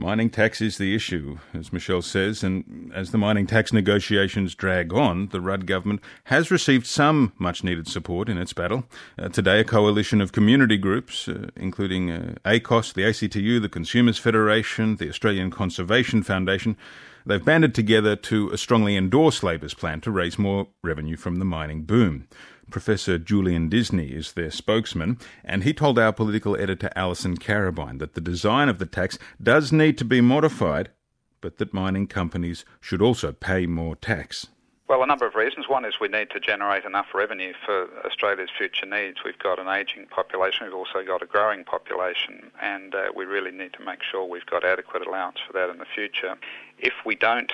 Mining tax is the issue, as Michelle says, and as the mining tax negotiations drag on, the Rudd government has received some much-needed support in its battle. Today, a coalition of community groups, including ACOS, the ACTU, the Consumers Federation, the Australian Conservation Foundation, they've banded together to strongly endorse Labor's plan to raise more revenue from the mining boom. Professor Julian Disney is their spokesman, and he told our political editor Alison Carabine that the design of the tax does need to be modified, but that mining companies should also pay more tax. Well, a number of reasons. One is we need to generate enough revenue for Australia's future needs. We've got an ageing population, we've also got a growing population, and we really need to make sure we've got adequate allowance for that in the future. If we don't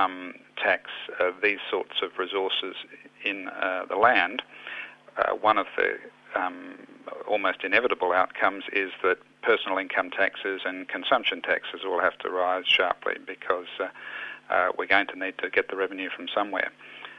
tax these sorts of resources in the land, one of the almost inevitable outcomes is that personal income taxes and consumption taxes will have to rise sharply because we're going to need to get the revenue from somewhere.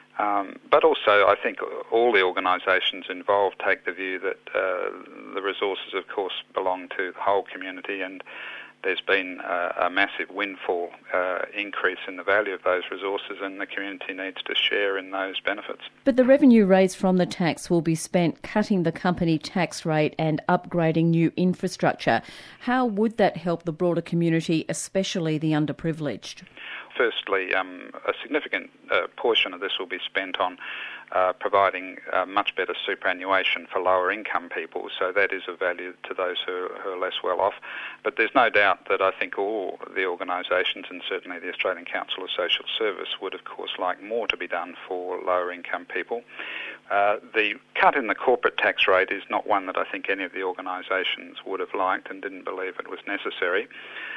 But also, I think all the organisations involved take the view that the resources, of course, belong to the whole community, and there's been a massive windfall increase in the value of those resources, and the community needs to share in those benefits. But the revenue raised from the tax will be spent cutting the company tax rate and upgrading new infrastructure. How would that help the broader community, especially the underprivileged? Firstly, a significant portion of this will be spent on providing much better superannuation for lower income people, so that is of value to those who are less well off. But there's no doubt that I think all the organisations, and certainly the Australian Council of Social Service, would of course like more to be done for lower income people. The cut in the corporate tax rate is not one that I think any of the organisations would have liked and didn't believe it was necessary.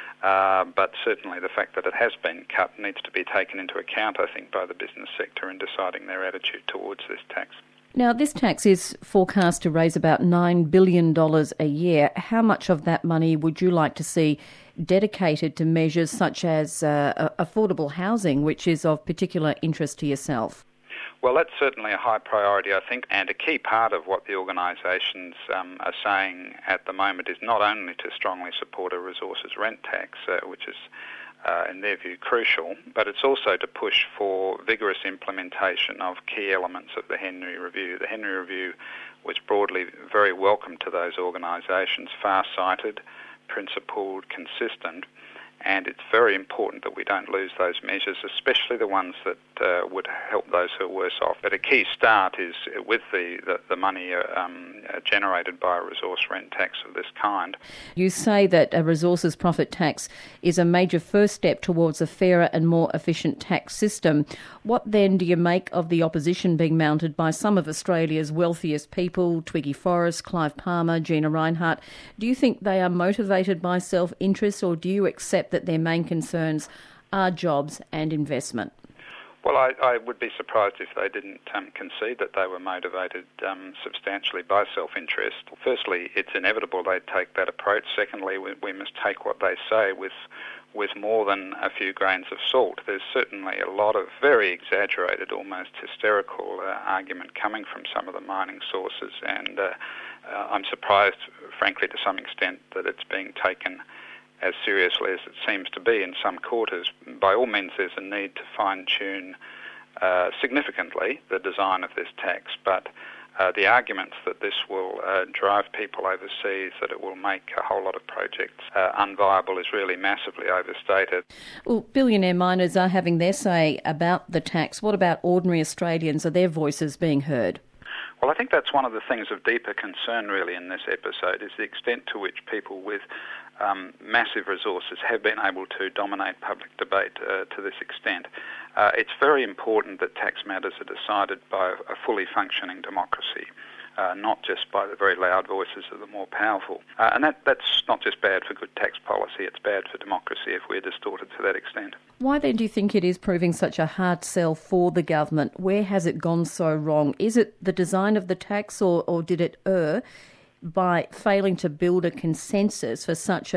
But certainly the fact that it has been cut needs to be taken into account, I think, by the business sector in deciding their attitude towards this tax. Now, this tax is forecast to raise about $9 billion a year. How much of that money would you like to see dedicated to measures such as affordable housing, which is of particular interest to yourself? Well, that's certainly a high priority, I think, and a key part of what the organisations are saying at the moment is not only to strongly support a resources rent tax, which is, in their view, crucial, but it's also to push for vigorous implementation of key elements of the Henry Review. The Henry Review was broadly very welcome to those organisations, far-sighted, principled, consistent, and it's very important that we don't lose those measures, especially the ones that would help those who are worse off. But a key start is with the money generated by a resource rent tax of this kind. You say that a resources profit tax is a major first step towards a fairer and more efficient tax system. What then do you make of the opposition being mounted by some of Australia's wealthiest people, Twiggy Forrest, Clive Palmer, Gina Rinehart? Do you think they are motivated by self-interest, or do you accept that their main concerns are jobs and investment? Well, I would be surprised if they didn't concede that they were motivated substantially by self-interest. Firstly, it's inevitable they'd take that approach. Secondly, we must take what they say with more than a few grains of salt. There's certainly a lot of very exaggerated, almost hysterical argument coming from some of the mining sources, and I'm surprised, frankly, to some extent, that it's being taken as seriously as it seems to be in some quarters. By all means, there's a need to fine-tune significantly the design of this tax, but the arguments that this will drive people overseas, that it will make a whole lot of projects unviable, is really massively overstated. Well, billionaire miners are having their say about the tax. What about ordinary Australians? Are their voices being heard? Well, I think that's one of the things of deeper concern, really, in this episode, is the extent to which people with massive resources have been able to dominate public debate to this extent. It's very important that tax matters are decided by a fully functioning democracy, not just by the very loud voices of the more powerful. And that's not just bad for good tax policy, it's bad for democracy if we're distorted to that extent. Why then do you think it is proving such a hard sell for the government? Where has it gone so wrong? Is it the design of the tax, or did it err by failing to build a consensus for such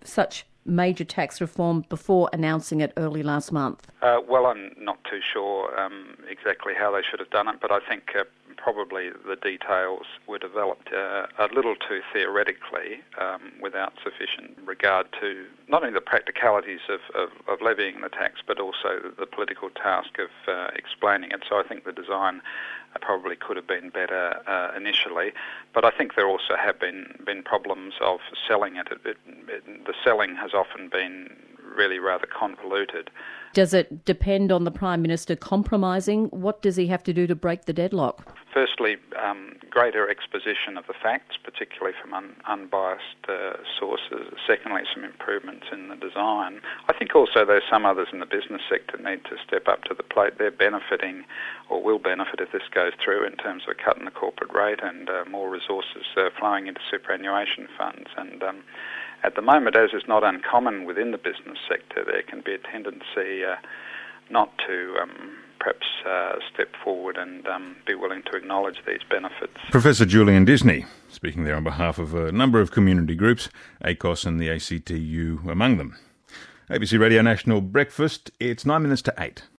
major tax reform before announcing it early last month? Well, I'm not too sure exactly how they should have done it, but I think probably the details were developed a little too theoretically without sufficient regard to not only the practicalities of levying the tax but also the political task of explaining it. So I think the design probably could have been better initially, but I think there also have been problems of selling it. The selling has often been really rather convoluted. Does it depend on the Prime Minister compromising? What does he have to do to break the deadlock? Firstly, greater exposition of the facts, particularly from unbiased sources. Secondly, some improvements in the design. I think also there's some others in the business sector need to step up to the plate. They're benefiting, or will benefit if this goes through, in terms of a cut in the corporate rate and more resources flowing into superannuation funds. And at the moment, as is not uncommon within the business sector, there can be a tendency not to perhaps step forward and be willing to acknowledge these benefits. Professor Julian Disney, speaking there on behalf of a number of community groups, ACOSS and the ACTU among them. ABC Radio National Breakfast, it's 9 minutes to 8.